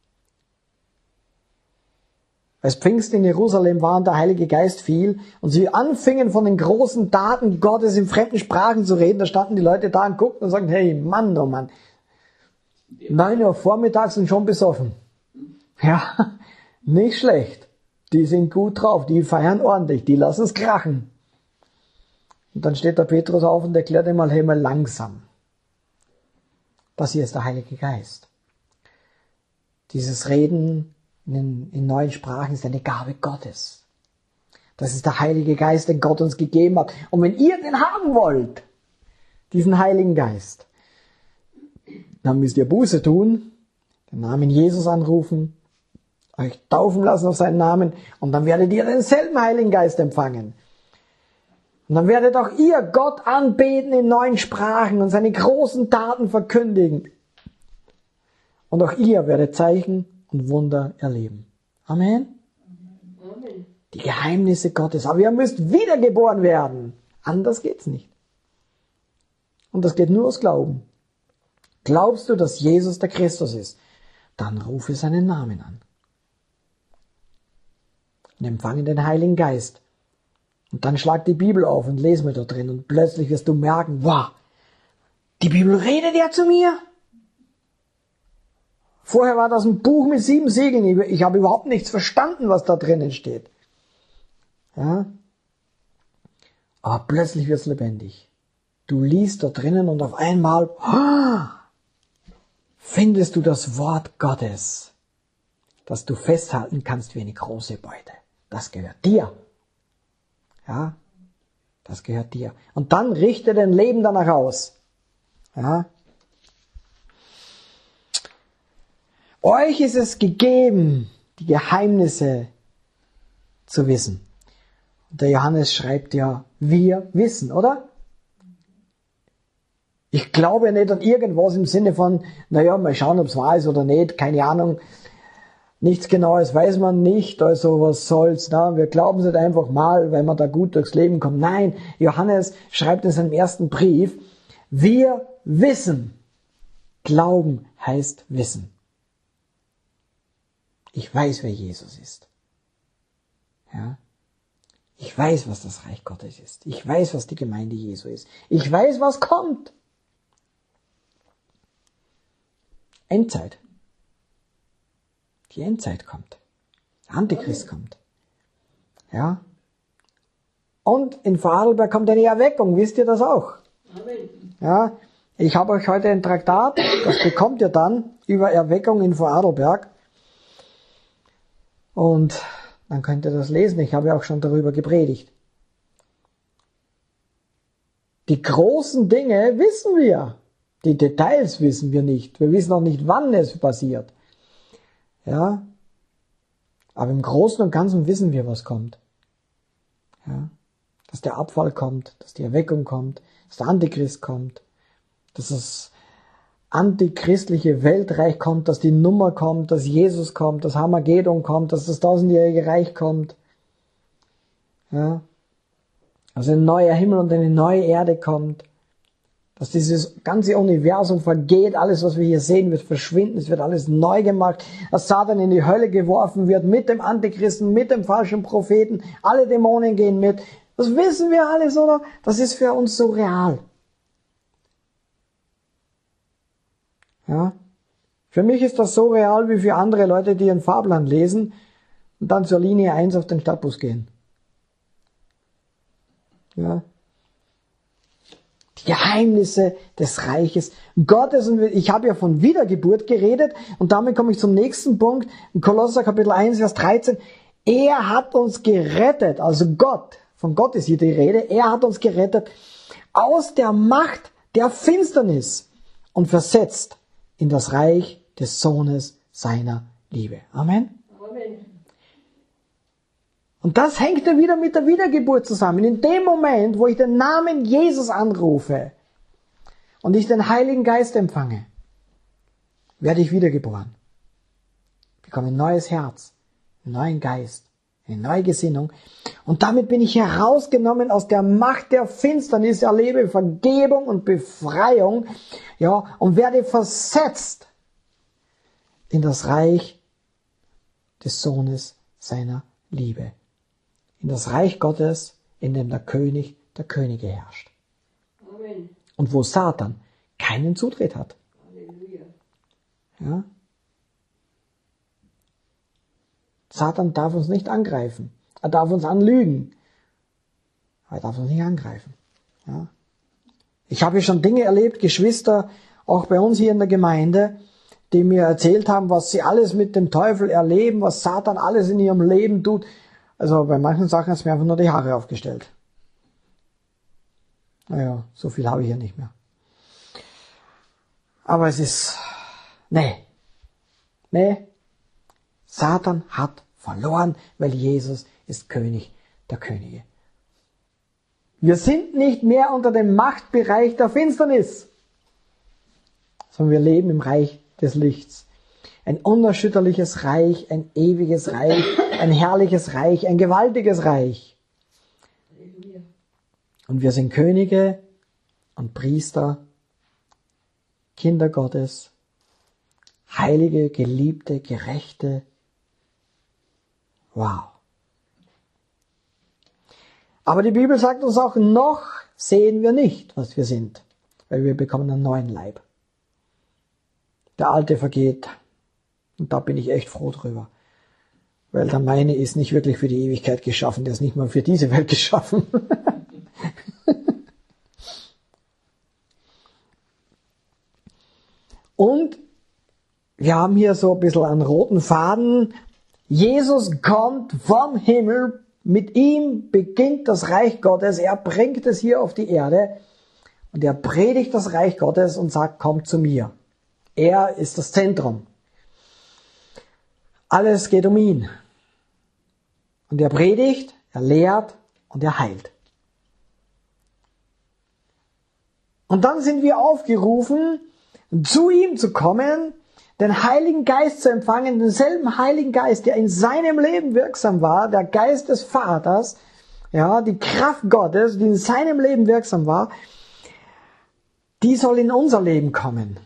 Als Pfingsten in Jerusalem war und der Heilige Geist fiel und sie anfingen von den großen Taten Gottes in fremden Sprachen zu reden, da standen die Leute da und guckten und sagten, hey Mann, oh Mann, neun Uhr vormittags und schon besoffen. Ja, nicht schlecht. Die sind gut drauf, die feiern ordentlich, die lassen es krachen. Und dann steht der Petrus auf und erklärt ihm mal, hey mal langsam. Das hier ist der Heilige Geist. Dieses Reden in, in neuen Sprachen ist eine Gabe Gottes. Das ist der Heilige Geist, den Gott uns gegeben hat. Und wenn ihr den haben wollt, diesen Heiligen Geist, dann müsst ihr Buße tun, den Namen Jesus anrufen, euch taufen lassen auf seinen Namen und dann werdet ihr denselben Heiligen Geist empfangen. Und dann werdet auch ihr Gott anbeten in neuen Sprachen und seine großen Taten verkündigen. Und auch ihr werdet Zeichen und Wunder erleben. Amen. Amen. Die Geheimnisse Gottes. Aber ihr müsst wiedergeboren werden. Anders geht's nicht. Und das geht nur aus Glauben. Glaubst du, dass Jesus der Christus ist? Dann rufe seinen Namen an. Und empfange den Heiligen Geist. Und dann schlag die Bibel auf und lese mir da drin. Und plötzlich wirst du merken, wow, die Bibel redet ja zu mir. Vorher war das ein Buch mit sieben Siegeln. Ich, ich habe überhaupt nichts verstanden, was da drinnen steht. Ja? Aber plötzlich wird es lebendig. Du liest da drinnen und auf einmal oh, findest du das Wort Gottes, das du festhalten kannst wie eine große Beute. Das gehört dir. Ja, das gehört dir. Und dann richte dein Leben danach aus. Ja. Euch ist es gegeben, die Geheimnisse zu wissen. Und der Johannes schreibt ja, wir wissen, oder? Ich glaube nicht an irgendwas im Sinne von, naja, mal schauen, ob es wahr ist oder nicht, keine Ahnung. Nichts Genaues weiß man nicht, also was soll's, na? Wir glauben es nicht einfach mal, weil man da gut durchs Leben kommt. Nein, Johannes schreibt in seinem ersten Brief, wir wissen. Glauben heißt wissen. Ich weiß, wer Jesus ist. Ja? Ich weiß, was das Reich Gottes ist. Ich weiß, was die Gemeinde Jesu ist. Ich weiß, was kommt. Endzeit. Die Endzeit kommt. Der Antichrist kommt. Ja. Und in Vorarlberg kommt eine Erweckung. Wisst ihr das auch? Amen. Ja. Ich habe euch heute ein Traktat, das bekommt ihr dann über Erweckung in Vorarlberg. Und dann könnt ihr das lesen. Ich habe ja auch schon darüber gepredigt. Die großen Dinge wissen wir. Die Details wissen wir nicht. Wir wissen auch nicht, wann es passiert. Ja. Aber im Großen und Ganzen wissen wir, was kommt. Ja. Dass der Abfall kommt, dass die Erweckung kommt, dass der Antichrist kommt, dass das antichristliche Weltreich kommt, dass die Nummer kommt, dass Jesus kommt, dass Armageddon kommt, dass das tausendjährige Reich kommt. Ja. Also ein neuer Himmel und eine neue Erde kommt. Dass dieses ganze Universum vergeht, alles, was wir hier sehen, wird verschwinden, es wird alles neu gemacht, dass Satan in die Hölle geworfen wird, mit dem Antichristen, mit dem falschen Propheten, alle Dämonen gehen mit. Das wissen wir alles, oder? Das ist für uns so real. Ja? Für mich ist das so real, wie für andere Leute, die einen Fahrplan lesen und dann zur Linie eins auf den Stadtbus gehen. Ja? Die Geheimnisse des Reiches Gottes. Und ich habe ja von Wiedergeburt geredet und damit komme ich zum nächsten Punkt. In Kolosser Kapitel eins, Vers dreizehn. Er hat uns gerettet, also Gott, von Gott ist hier die Rede, er hat uns gerettet aus der Macht der Finsternis und versetzt in das Reich des Sohnes seiner Liebe. Amen. Amen. Und das hängt ja wieder mit der Wiedergeburt zusammen. In dem Moment, wo ich den Namen Jesus anrufe und ich den Heiligen Geist empfange, werde ich wiedergeboren. Ich bekomme ein neues Herz, einen neuen Geist, eine neue Gesinnung. Und damit bin ich herausgenommen aus der Macht der Finsternis, erlebe Vergebung und Befreiung, ja, und werde versetzt in das Reich des Sohnes seiner Liebe. In das Reich Gottes, in dem der König der Könige herrscht. Amen. Und wo Satan keinen Zutritt hat. Halleluja. Ja? Satan darf uns nicht angreifen. Er darf uns anlügen. Aber er darf uns nicht angreifen. Ja? Ich habe schon Dinge erlebt, Geschwister, auch bei uns hier in der Gemeinde, die mir erzählt haben, was sie alles mit dem Teufel erleben, was Satan alles in ihrem Leben tut. Also bei manchen Sachen hat es mir einfach nur die Haare aufgestellt. Naja, so viel habe ich ja nicht mehr. Aber es ist, nee, nee, Satan hat verloren, weil Jesus ist König der Könige. Wir sind nicht mehr unter dem Machtbereich der Finsternis, sondern wir leben im Reich des Lichts. Ein unerschütterliches Reich, ein ewiges Reich, ein herrliches Reich, ein gewaltiges Reich. Halleluja. Und wir sind Könige und Priester, Kinder Gottes, heilige, geliebte, gerechte. Wow. Aber die Bibel sagt uns auch, noch sehen wir nicht, was wir sind, weil wir bekommen einen neuen Leib. Der alte vergeht. Und da bin ich echt froh drüber. Weil der meine ist nicht wirklich für die Ewigkeit geschaffen, der ist nicht mal für diese Welt geschaffen. Und wir haben hier so ein bisschen einen roten Faden. Jesus kommt vom Himmel, mit ihm beginnt das Reich Gottes, er bringt es hier auf die Erde und er predigt das Reich Gottes und sagt, kommt zu mir. Er ist das Zentrum. Alles geht um ihn. Und er predigt, er lehrt und er heilt. Und dann sind wir aufgerufen, zu ihm zu kommen, den Heiligen Geist zu empfangen, denselben Heiligen Geist, der in seinem Leben wirksam war, der Geist des Vaters, ja, die Kraft Gottes, die in seinem Leben wirksam war, die soll in unser Leben kommen.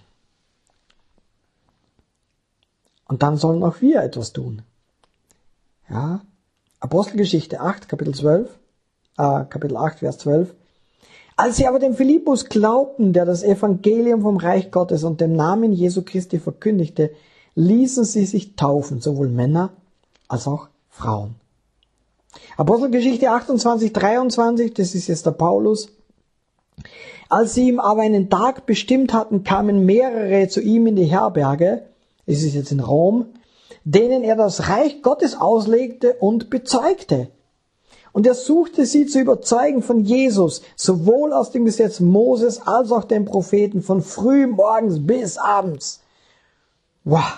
Und dann sollen auch wir etwas tun. Ja, Apostelgeschichte acht, Kapitel zwölf, äh, Kapitel acht, Vers zwölf. Als sie aber dem Philippus glaubten, der das Evangelium vom Reich Gottes und dem Namen Jesu Christi verkündigte, ließen sie sich taufen, sowohl Männer als auch Frauen. Apostelgeschichte achtundzwanzig, dreiundzwanzig, das ist jetzt der Paulus. Als sie ihm aber einen Tag bestimmt hatten, kamen mehrere zu ihm in die Herberge, es ist jetzt in Rom, denen er das Reich Gottes auslegte und bezeugte. Und er suchte sie zu überzeugen von Jesus, sowohl aus dem Gesetz Moses als auch den Propheten, von früh morgens bis abends. Wow!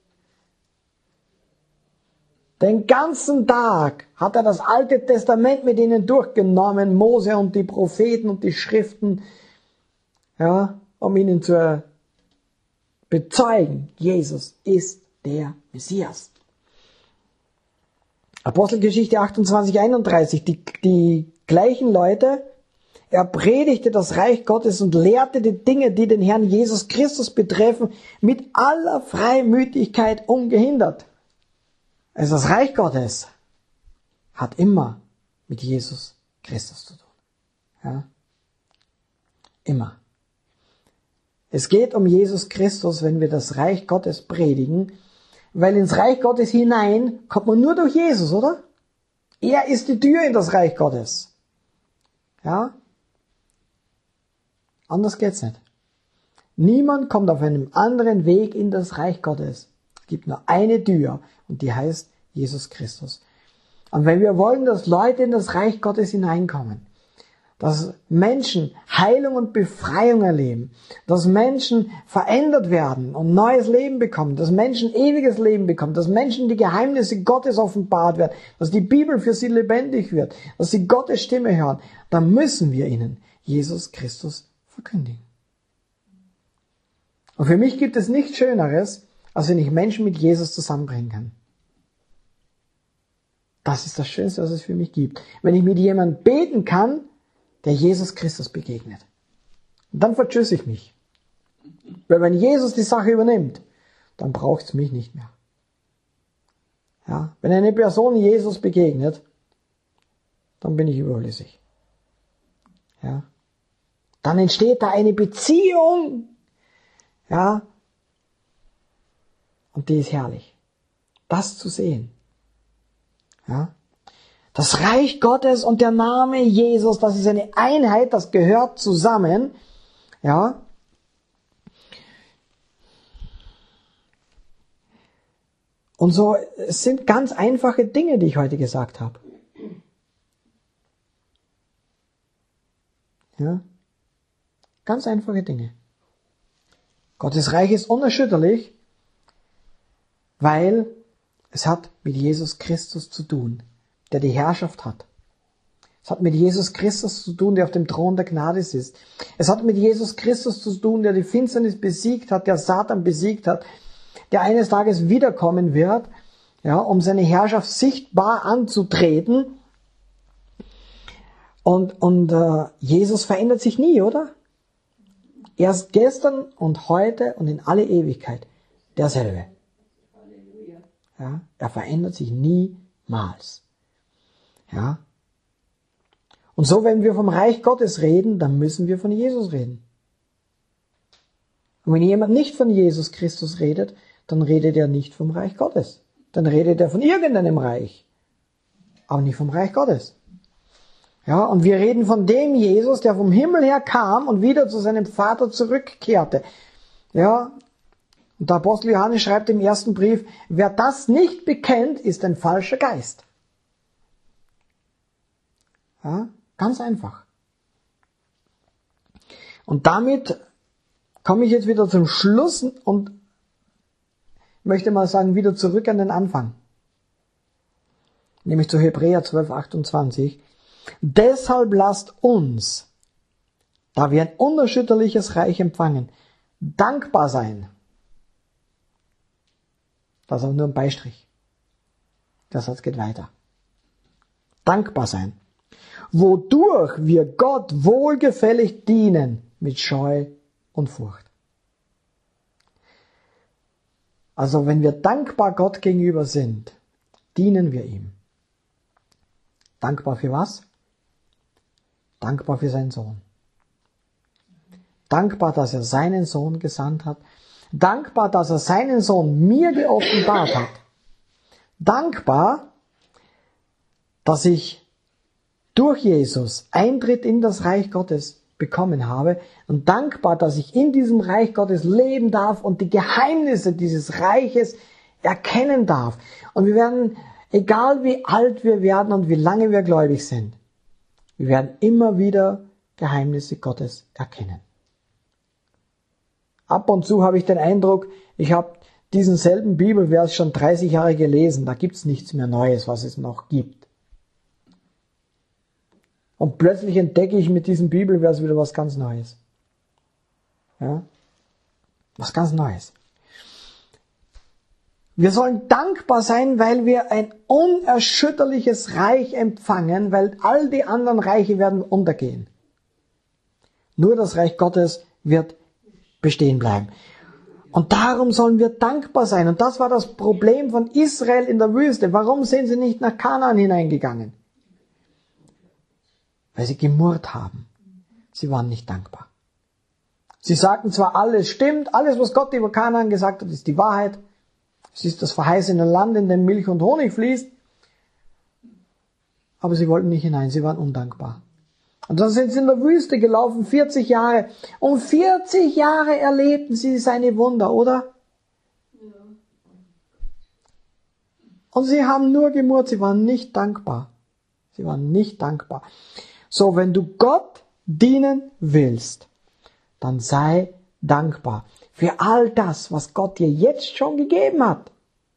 Den ganzen Tag hat er das Alte Testament mit ihnen durchgenommen, Mose und die Propheten und die Schriften, ja, um ihnen zu bezeugen, Jesus ist der Messias. Apostelgeschichte achtundzwanzig, einunddreißig, die, die gleichen Leute, er predigte das Reich Gottes und lehrte die Dinge, die den Herrn Jesus Christus betreffen, mit aller Freimütigkeit ungehindert. Also das Reich Gottes hat immer mit Jesus Christus zu tun. Ja? Immer. Es geht um Jesus Christus, wenn wir das Reich Gottes predigen, weil ins Reich Gottes hinein kommt man nur durch Jesus, oder? Er ist die Tür in das Reich Gottes. Ja? Anders geht's nicht. Niemand kommt auf einem anderen Weg in das Reich Gottes. Es gibt nur eine Tür und die heißt Jesus Christus. Und wenn wir wollen, dass Leute in das Reich Gottes hineinkommen, dass Menschen Heilung und Befreiung erleben, dass Menschen verändert werden und neues Leben bekommen, dass Menschen ewiges Leben bekommen, dass Menschen die Geheimnisse Gottes offenbart werden, dass die Bibel für sie lebendig wird, dass sie Gottes Stimme hören, dann müssen wir ihnen Jesus Christus verkündigen. Und für mich gibt es nichts Schöneres, als wenn ich Menschen mit Jesus zusammenbringen kann. Das ist das Schönste, was es für mich gibt. Wenn ich mit jemandem beten kann, der Jesus Christus begegnet. Und dann vertschüsse ich mich. Weil wenn Jesus die Sache übernimmt, dann braucht es mich nicht mehr. Ja, wenn eine Person Jesus begegnet, dann bin ich überflüssig. Ja, dann entsteht da eine Beziehung. Ja, und die ist herrlich. Das zu sehen. Ja. Das Reich Gottes und der Name Jesus, das ist eine Einheit, das gehört zusammen. Ja. Und so, es sind ganz einfache Dinge, die ich heute gesagt habe. Ja. Ganz einfache Dinge. Gottes Reich ist unerschütterlich, weil es hat mit Jesus Christus zu tun, der die Herrschaft hat. Es hat mit Jesus Christus zu tun, der auf dem Thron der Gnade sitzt. Es hat mit Jesus Christus zu tun, der die Finsternis besiegt hat, der Satan besiegt hat, der eines Tages wiederkommen wird, ja, um seine Herrschaft sichtbar anzutreten. Und, und äh, Jesus verändert sich nie, oder? Er ist gestern und heute und in alle Ewigkeit derselbe. Ja, er verändert sich niemals. Ja. Und so, wenn wir vom Reich Gottes reden, dann müssen wir von Jesus reden. Und wenn jemand nicht von Jesus Christus redet, dann redet er nicht vom Reich Gottes. Dann redet er von irgendeinem Reich. Aber nicht vom Reich Gottes. Ja, und wir reden von dem Jesus, der vom Himmel her kam und wieder zu seinem Vater zurückkehrte. Ja, und der Apostel Johannes schreibt im ersten Brief, wer das nicht bekennt, ist ein falscher Geist. Ja, ganz einfach. Und damit komme ich jetzt wieder zum Schluss und möchte mal sagen, wieder zurück an den Anfang. Nämlich zu Hebräer zwölf, achtundzwanzig. Deshalb lasst uns da wir ein unerschütterliches Reich empfangen, dankbar sein. Das ist aber nur ein Beistrich. Der Satz geht weiter. Dankbar sein. Wodurch wir Gott wohlgefällig dienen mit Scheu und Furcht. Also wenn wir dankbar Gott gegenüber sind, dienen wir ihm. Dankbar für was? Dankbar für seinen Sohn. Dankbar, dass er seinen Sohn gesandt hat. Dankbar, dass er seinen Sohn mir geoffenbart hat. Dankbar, dass ich durch Jesus Eintritt in das Reich Gottes bekommen habe und dankbar, dass ich in diesem Reich Gottes leben darf und die Geheimnisse dieses Reiches erkennen darf. Und wir werden, egal wie alt wir werden und wie lange wir gläubig sind, wir werden immer wieder Geheimnisse Gottes erkennen. Ab und zu habe ich den Eindruck, ich habe diesen selben Bibelvers schon dreißig Jahre gelesen, da gibt es nichts mehr Neues, was es noch gibt. Und plötzlich entdecke ich mit diesem Bibelvers wieder was ganz Neues. Ja? Was ganz Neues. Wir sollen dankbar sein, weil wir ein unerschütterliches Reich empfangen, weil all die anderen Reiche werden untergehen. Nur das Reich Gottes wird bestehen bleiben. Und darum sollen wir dankbar sein. Und das war das Problem von Israel in der Wüste. Warum sind sie nicht nach Kanaan hineingegangen? Weil sie gemurrt haben. Sie waren nicht dankbar. Sie sagten zwar, alles stimmt, alles, was Gott über Kanaan gesagt hat, ist die Wahrheit. Es ist das verheißene Land, in dem Milch und Honig fließt. Aber sie wollten nicht hinein, sie waren undankbar. Und dann sind sie in der Wüste gelaufen, vierzig Jahre. Und vierzig Jahre erlebten sie seine Wunder, oder? Ja. Und sie haben nur gemurrt, sie waren nicht dankbar. Sie waren nicht dankbar. So, wenn du Gott dienen willst, dann sei dankbar für all das, was Gott dir jetzt schon gegeben hat.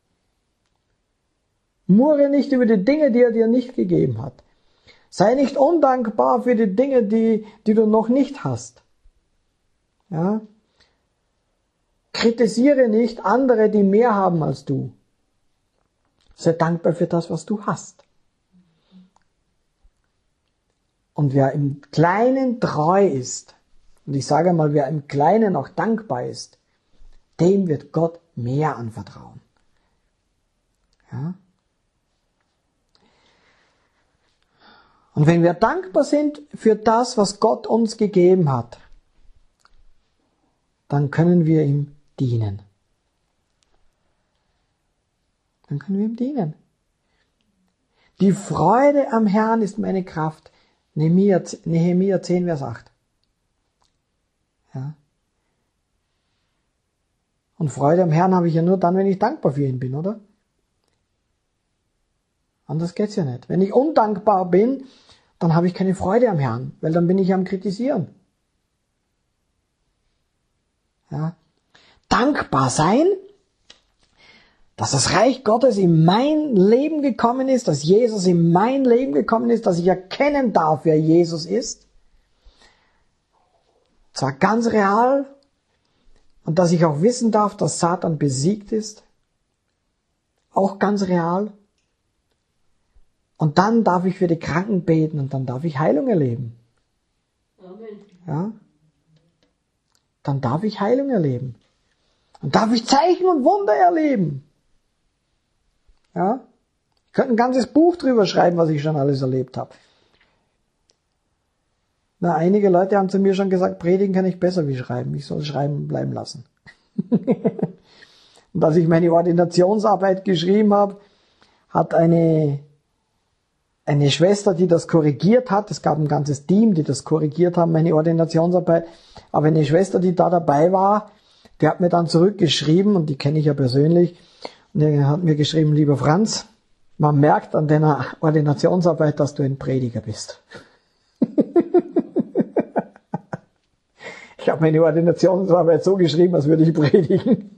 Murre nicht über die Dinge, die er dir nicht gegeben hat. Sei nicht undankbar für die Dinge, die, die du noch nicht hast. Ja? Kritisiere nicht andere, die mehr haben als du. Sei dankbar für das, was du hast. Und wer im Kleinen treu ist, und ich sage mal, wer im Kleinen auch dankbar ist, dem wird Gott mehr anvertrauen. Ja? Und wenn wir dankbar sind für das, was Gott uns gegeben hat, dann können wir ihm dienen. Dann können wir ihm dienen. Die Freude am Herrn ist meine Kraft. Nehemia zehn, Vers acht. Ja. Und Freude am Herrn habe ich ja nur dann, wenn ich dankbar für ihn bin, oder? Anders geht's ja nicht. Wenn ich undankbar bin, dann habe ich keine Freude am Herrn, weil dann bin ich am Kritisieren. Ja. Dankbar sein, dass das Reich Gottes in mein Leben gekommen ist, dass Jesus in mein Leben gekommen ist, dass ich erkennen darf, wer Jesus ist. Zwar ganz real, und dass ich auch wissen darf, dass Satan besiegt ist. Auch ganz real. Und dann darf ich für die Kranken beten und dann darf ich Heilung erleben. Amen. Ja? Dann darf ich Heilung erleben. Und darf ich Zeichen und Wunder erleben. Ja? Ich könnte ein ganzes Buch drüber schreiben, was ich schon alles erlebt habe. Na, einige Leute haben zu mir schon gesagt, predigen kann ich besser wie schreiben. Ich soll schreiben bleiben lassen. Und als ich meine Ordinationsarbeit geschrieben habe, hat eine Eine Schwester, die das korrigiert hat, es gab ein ganzes Team, die das korrigiert haben, meine Ordinationsarbeit, aber eine Schwester, die da dabei war, die hat mir dann zurückgeschrieben, und die kenne ich ja persönlich, und die hat mir geschrieben, lieber Franz, man merkt an deiner Ordinationsarbeit, dass du ein Prediger bist. Ich habe meine Ordinationsarbeit so geschrieben, als würde ich predigen.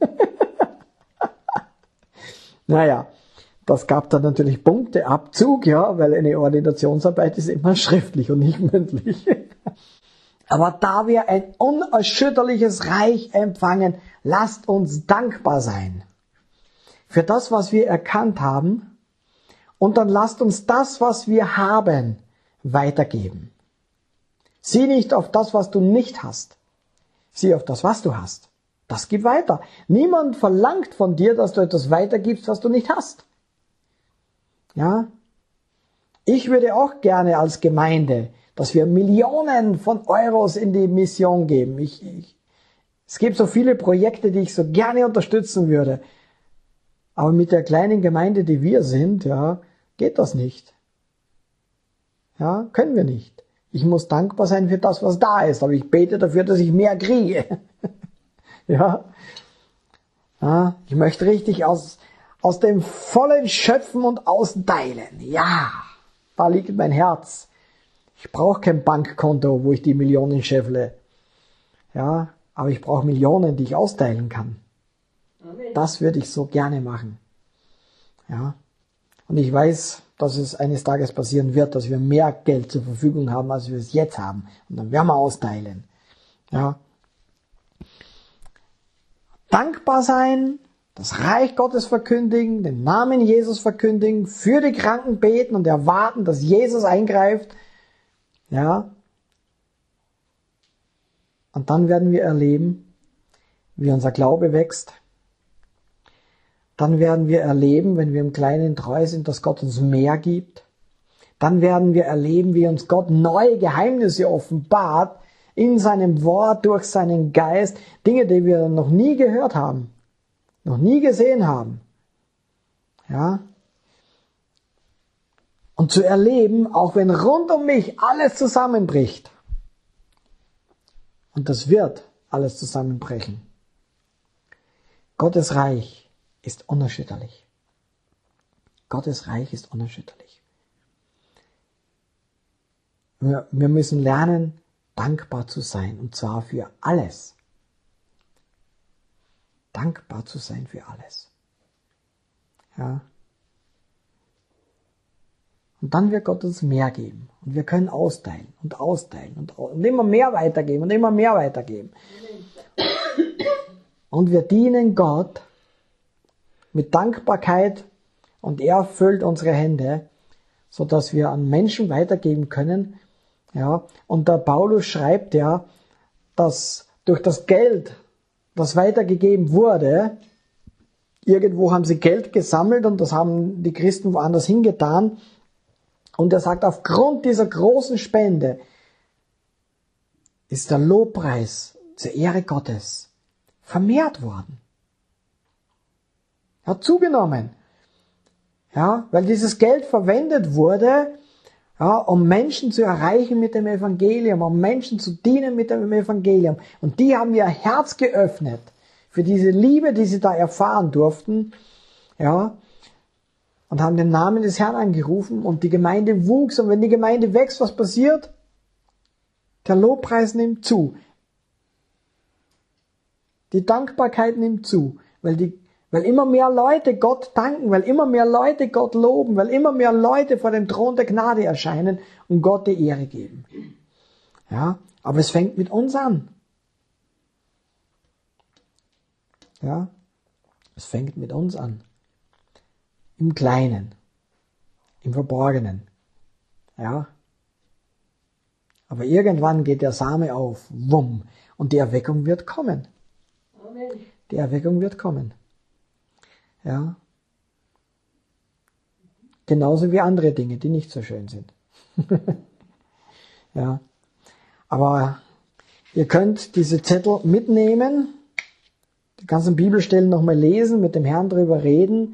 Naja. Das gab dann natürlich Punkteabzug, ja, weil eine Ordinationsarbeit ist immer schriftlich und nicht mündlich. Aber da wir ein unerschütterliches Reich empfangen, lasst uns dankbar sein für das, was wir erkannt haben. Und dann lasst uns das, was wir haben, weitergeben. Sieh nicht auf das, was du nicht hast. Sieh auf das, was du hast. Das gib weiter. Niemand verlangt von dir, dass du etwas weitergibst, was du nicht hast. Ja? Ich würde auch gerne als Gemeinde, dass wir Millionen von Euros in die Mission geben. Ich, ich, es gibt so viele Projekte, die ich so gerne unterstützen würde. Aber mit der kleinen Gemeinde, die wir sind, ja, geht das nicht. Ja, können wir nicht. Ich muss dankbar sein für das, was da ist, aber ich bete dafür, dass ich mehr kriege. ja. ja, ich möchte richtig aus, aus dem Vollen schöpfen und austeilen. Ja, da liegt mein Herz. Ich brauche kein Bankkonto, wo ich die Millionen scheffle. Ja, aber ich brauche Millionen, die ich austeilen kann. Amen. Das würde ich so gerne machen. Ja. Und ich weiß, dass es eines Tages passieren wird, dass wir mehr Geld zur Verfügung haben, als wir es jetzt haben. Und dann werden wir austeilen. Ja. Dankbar sein, das Reich Gottes verkündigen, den Namen Jesus verkündigen, für die Kranken beten und erwarten, dass Jesus eingreift. Ja. Und dann werden wir erleben, wie unser Glaube wächst. Dann werden wir erleben, wenn wir im Kleinen treu sind, dass Gott uns mehr gibt. Dann werden wir erleben, wie uns Gott neue Geheimnisse offenbart in seinem Wort, durch seinen Geist. Dinge, die wir noch nie gehört haben, noch nie gesehen haben. Ja. Und zu erleben, auch wenn rund um mich alles zusammenbricht. Und das wird alles zusammenbrechen. Gottes Reich ist unerschütterlich. Gottes Reich ist unerschütterlich. Wir, wir müssen lernen, dankbar zu sein, und zwar für alles. Dankbar zu sein für alles. Ja. Und dann wird Gott uns mehr geben. Und wir können austeilen und austeilen und, und immer mehr weitergeben und immer mehr weitergeben. Und wir dienen Gott mit Dankbarkeit, und er füllt unsere Hände, so dass wir an Menschen weitergeben können. Ja, und der Paulus schreibt ja, dass durch das Geld, das weitergegeben wurde, irgendwo haben sie Geld gesammelt und das haben die Christen woanders hingetan. Und er sagt, aufgrund dieser großen Spende ist der Lobpreis zur Ehre Gottes vermehrt worden. Hat zugenommen. Ja, weil dieses Geld verwendet wurde, ja, um Menschen zu erreichen mit dem Evangelium, um Menschen zu dienen mit dem Evangelium. Und die haben ihr Herz geöffnet für diese Liebe, die sie da erfahren durften, ja, und haben den Namen des Herrn angerufen, und die Gemeinde wuchs. Und wenn die Gemeinde wächst, was passiert? Der Lobpreis nimmt zu. Die Dankbarkeit nimmt zu, weil die Weil immer mehr Leute Gott danken, weil immer mehr Leute Gott loben, weil immer mehr Leute vor dem Thron der Gnade erscheinen und Gott die Ehre geben. Ja, aber es fängt mit uns an. Ja, es fängt mit uns an. Im Kleinen, im Verborgenen. Ja. Aber irgendwann geht der Same auf, wumm, und die Erweckung wird kommen. Amen. Die Erweckung wird kommen. Ja. Genauso wie andere Dinge, die nicht so schön sind. ja. Aber ihr könnt diese Zettel mitnehmen, die ganzen Bibelstellen nochmal lesen, mit dem Herrn drüber reden.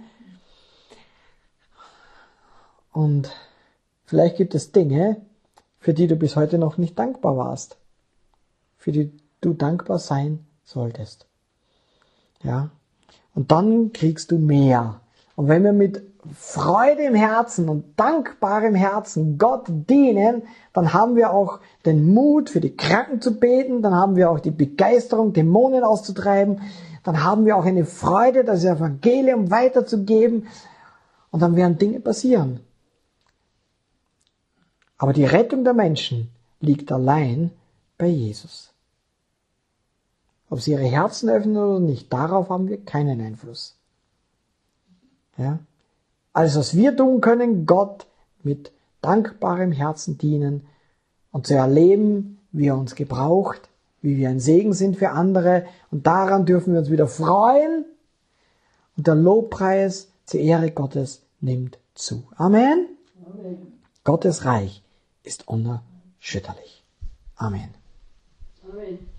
Und vielleicht gibt es Dinge, für die du bis heute noch nicht dankbar warst, für die du dankbar sein solltest. Ja. Und dann kriegst du mehr. Und wenn wir mit Freude im Herzen und dankbarem Herzen Gott dienen, dann haben wir auch den Mut, für die Kranken zu beten, dann haben wir auch die Begeisterung, Dämonen auszutreiben, dann haben wir auch eine Freude, das Evangelium weiterzugeben, und dann werden Dinge passieren. Aber die Rettung der Menschen liegt allein bei Jesus. Ob sie ihre Herzen öffnen oder nicht, darauf haben wir keinen Einfluss. Ja? Alles, was wir tun können, Gott mit dankbarem Herzen dienen und zu erleben, wie er uns gebraucht, wie wir ein Segen sind für andere. Und daran dürfen wir uns wieder freuen. Und der Lobpreis zur Ehre Gottes nimmt zu. Amen. Amen. Gottes Reich ist unerschütterlich. Amen. Amen.